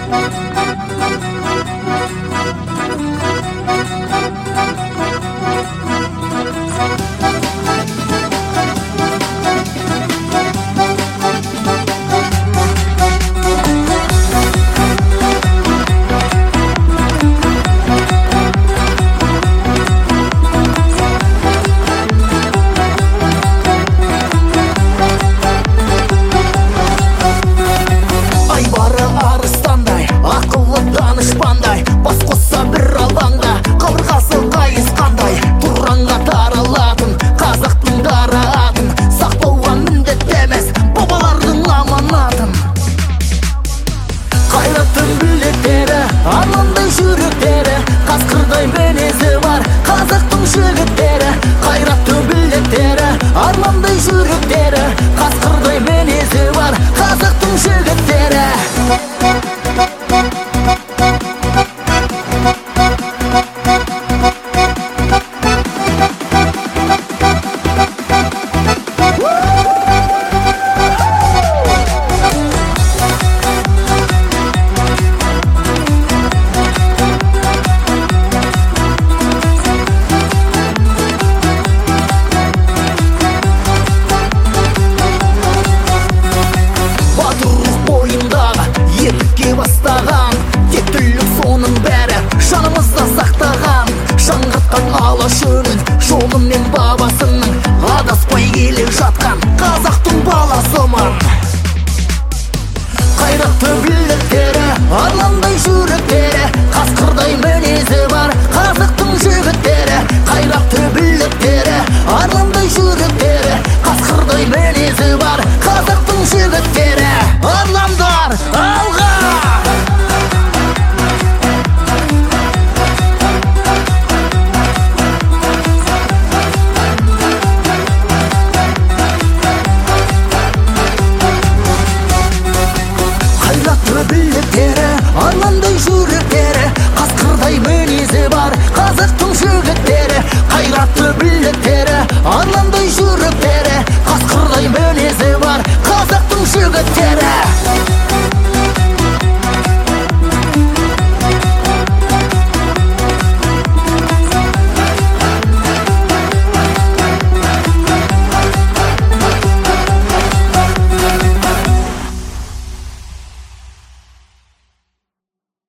Армандай жүректері, қасқырдай мінезі бар қазақтың жігіттері. Қайратты білектері, армандай жүректері, қасқырдай мінезі бар қазақтың жігіттері. Бастаған тектілік соның бәрі жанымызда сақтаған, жаңғыртқан алашөңіл жолы мен бабасының, адаспай келе жатқан қазақтың баласымын. Қайратты білектері, армандай жүректері, қасқырдай мінезі бар қазақтың жігіттері. Қайратты білектері, армандай жүректері, қасқырдай мінезі бар қазақтың жігіттері. Армандар алға! Білектері, армандай жүректері, қасқырдай мінезі бар қазақтың жігіттері. Қайратты білектері, армандай